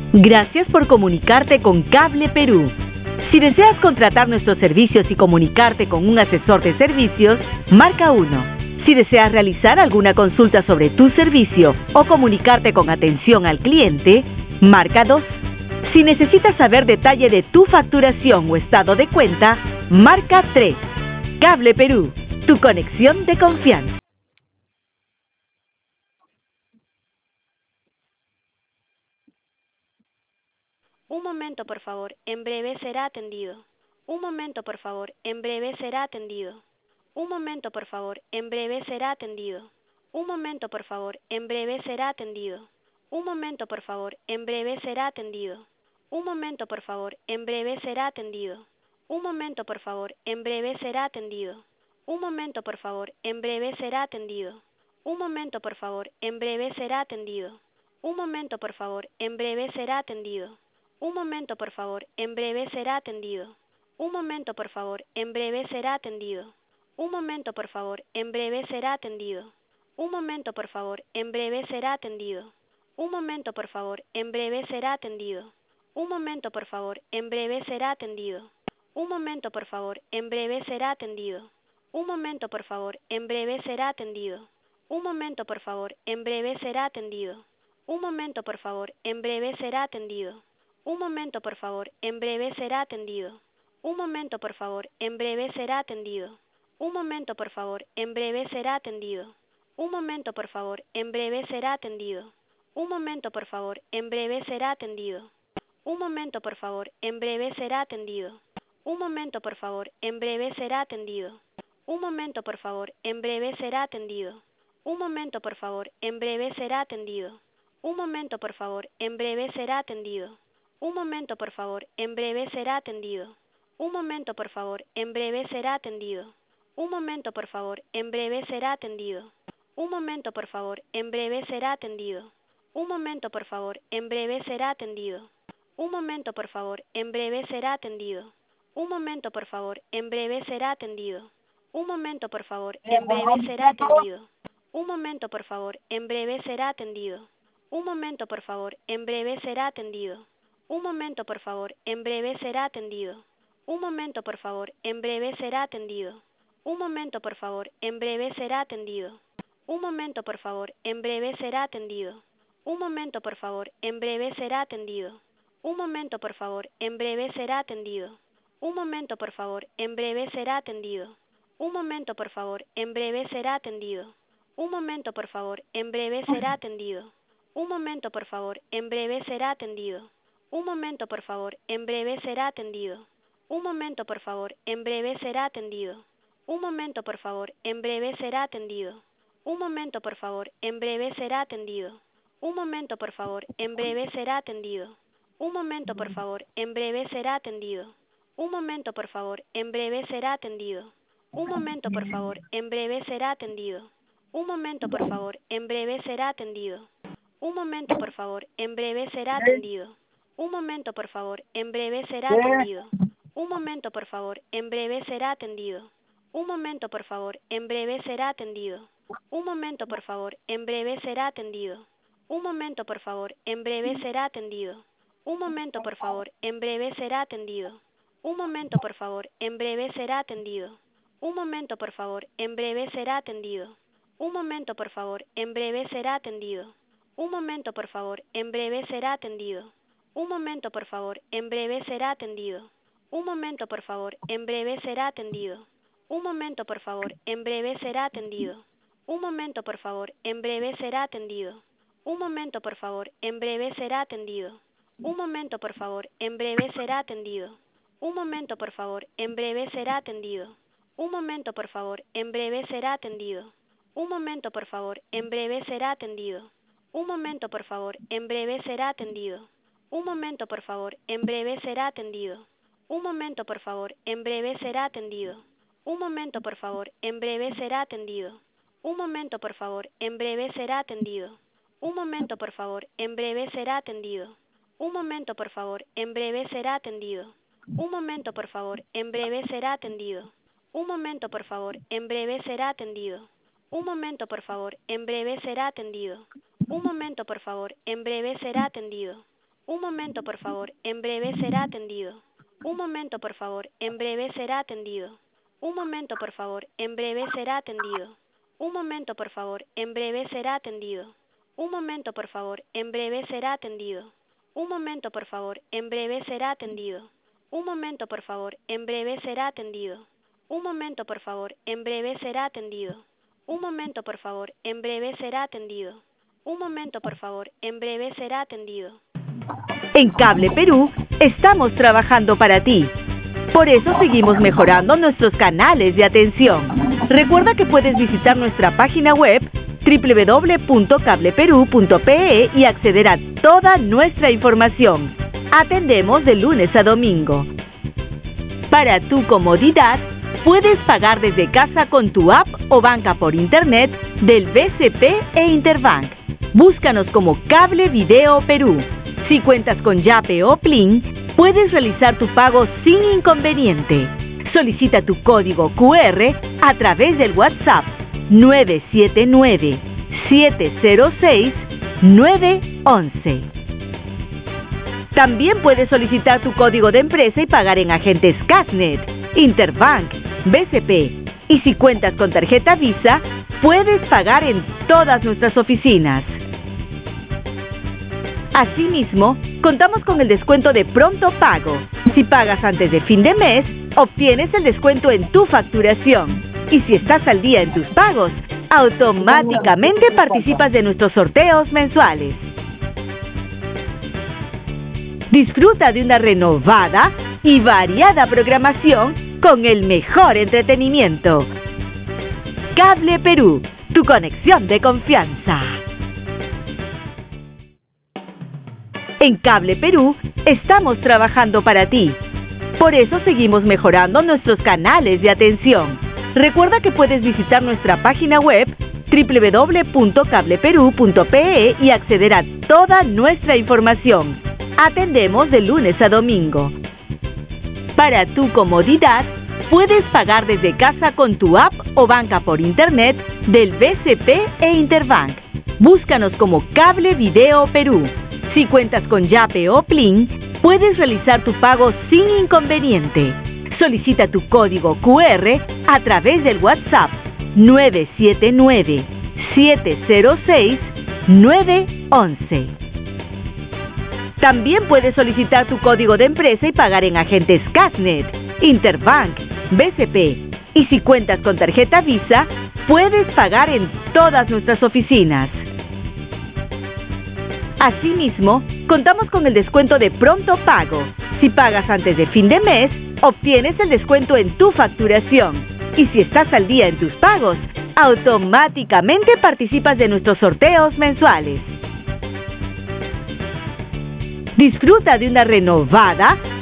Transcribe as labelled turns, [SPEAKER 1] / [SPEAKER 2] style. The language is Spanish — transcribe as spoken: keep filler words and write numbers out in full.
[SPEAKER 1] Gracias por comunicarte con Cable Perú. Si deseas contratar nuestros servicios y comunicarte con un asesor de servicios, marca uno. Si deseas realizar alguna consulta sobre tu servicio o comunicarte con atención al cliente, marca dos. Si necesitas saber detalle de tu facturación o estado de cuenta, marca tres. Cable Perú, tu conexión de confianza.
[SPEAKER 2] Un momento, por favor, en breve será atendido. Un momento, por favor, en breve será atendido. Un momento, por favor, en breve será atendido. Un momento, por favor, en breve será atendido. Un momento, por favor, en breve será atendido. Un momento, por favor, en breve será atendido. Un momento, por favor, en breve será atendido. Un momento, por favor, en breve será atendido. Un momento, por favor, en breve será atendido. Un momento, por favor, en breve será atendido. Un momento, por favor, en breve será atendido. Un momento, por favor, en breve será atendido. Un momento, por favor, en breve será atendido. Un momento, por favor, en breve será atendido. Un momento, por favor, en breve será atendido. Un momento, por favor, en breve será atendido. Un momento, por favor, en breve será atendido. Un momento, por favor, en breve será atendido. Un momento, por favor, en breve será atendido. Un momento, por favor, en breve será atendido. Un momento, por favor, en breve será atendido. Un momento, por favor, en breve será atendido. Un momento, por favor, en breve será atendido. Un momento, por favor, en breve será atendido. Un momento, por favor, en breve será atendido. Un momento, por favor, en breve será atendido. Un momento, por favor, en breve será atendido. Un momento, por favor, en breve será atendido. Un momento, por favor, en breve será atendido. Un momento, por favor, en breve será atendido. Un momento, por favor, en breve será atendido. Un momento, por favor, en breve será atendido. Un momento, por favor, en breve será atendido. Un momento, por favor, en breve será atendido. Un momento, por favor, en breve será atendido. Un momento, por favor, en breve será atendido. Un momento, por favor, en breve será atendido. Un momento, por favor, en breve será atendido. Un momento, por favor, en breve será atendido. Un momento, por favor, en breve será atendido. Un momento, por favor, en breve será atendido. Un momento, por favor, en breve será atendido. Un momento, por favor, en breve será atendido. Un momento, por favor, en breve será atendido. Un momento, por favor, en breve será atendido. Un momento, por favor, en breve será atendido. Un momento, por favor, en breve será atendido. Un momento, por favor, en breve será atendido. Un momento, por favor, en breve será atendido. Un momento, por favor, en breve será atendido. Un momento, por favor, en breve será atendido. Un momento, por favor, en breve será atendido. Un momento, por favor, en breve será atendido. Un momento, por favor, en breve será atendido. Un momento, por favor, en breve será atendido. Un momento, por favor, en breve será atendido. Un momento, por favor, en breve será atendido. Un momento, por favor, en breve será atendido. Un momento, por favor, en breve será atendido. Un momento, por favor, en breve será atendido. Un momento, por favor, en breve será atendido. Un momento, por favor, en breve será atendido. Un momento, por favor, en breve será atendido. Un momento, por favor, en breve será atendido. Un momento, por favor, en breve será atendido. Un momento, por favor, en breve será atendido. Un momento, por favor, en breve será atendido. Un momento, por favor, en breve será atendido. Un momento, por favor, en breve será atendido. Un momento, por favor, en breve será atendido. Un momento, por favor, en breve será atendido. Un momento, por favor, en breve será atendido. Un momento, por favor, en breve será atendido. Un momento, por favor, en breve será atendido. Un momento, por favor, en breve será atendido. Un momento, por favor, en breve será atendido. Un momento, por favor, en breve será atendido. Un momento, por favor, en breve será atendido. Un momento, por favor, en breve será atendido. Un momento, por favor, en breve será atendido. Un momento, por favor, en breve será atendido. Un momento, por favor, en breve será atendido. Un momento, por favor, en breve será atendido. Un momento, por favor, en breve será atendido. Un momento, por favor, en breve será atendido. Un momento, por favor, en breve será atendido. Un momento, por favor, en breve será atendido. Un momento, por favor, en breve será atendido. Un momento, por favor, en breve será atendido. Un momento, por favor, en breve será atendido. Un momento, por favor. En breve será atendido. Un momento, por favor. En breve será atendido. Un momento, por favor. En breve será atendido. Un momento, por favor. En breve será atendido. Un momento, por favor. En breve será atendido. Un momento, por favor. En breve será atendido. Un momento, por favor. En breve será atendido. Un momento, por favor. En breve será atendido. Un momento, por favor. En breve será atendido. Un momento, por favor. En breve será atendido.
[SPEAKER 1] En Cable Perú estamos trabajando para ti. Por eso seguimos mejorando nuestros canales de atención. Recuerda que puedes visitar nuestra página web doble u doble u doble u punto cable perú punto pe e y acceder a toda nuestra información. Atendemos de lunes a domingo. Para tu comodidad, puedes pagar desde casa con tu app o banca por internet del B C P e Interbank. Búscanos como Cable Video Perú. Si cuentas con Yape o Plin, puedes realizar tu pago sin inconveniente. Solicita tu código cu erre a través del WhatsApp nueve siete nueve, siete cero seis, nueve once. También puedes solicitar tu código de empresa y pagar en agentes Casnet, Interbank, B C P. Y si cuentas con tarjeta Visa, puedes pagar en todas nuestras oficinas. Asimismo, contamos con el descuento de pronto pago. Si pagas antes de fin de mes, obtienes el descuento en tu facturación. Y si estás al día en tus pagos, automáticamente participas de nuestros sorteos mensuales. Disfruta de una renovada y variada programación con el mejor entretenimiento. Cable Perú, tu conexión de confianza. En Cable Perú estamos trabajando para ti. Por eso seguimos mejorando nuestros canales de atención. Recuerda que puedes visitar nuestra página web doble u doble u doble u punto cable perú punto pe e y acceder a toda nuestra información. Atendemos de lunes a domingo. Para tu comodidad, puedes pagar desde casa con tu app o banca por internet del B C P e Interbank. Búscanos como Cable Video Perú. Si cuentas con Yape o Plin, puedes realizar tu pago sin inconveniente. Solicita tu código cu erre a través del WhatsApp nueve siete nueve, siete cero seis, nueve once. También puedes solicitar tu código de empresa y pagar en agentes Casnet, Interbank, B C P. Y si cuentas con tarjeta Visa, puedes pagar en todas nuestras oficinas. Asimismo, contamos con el descuento de pronto pago. Si pagas antes de fin de mes, obtienes el descuento en tu facturación. Y si estás al día en tus pagos, automáticamente participas de nuestros sorteos mensuales. Disfruta de una renovada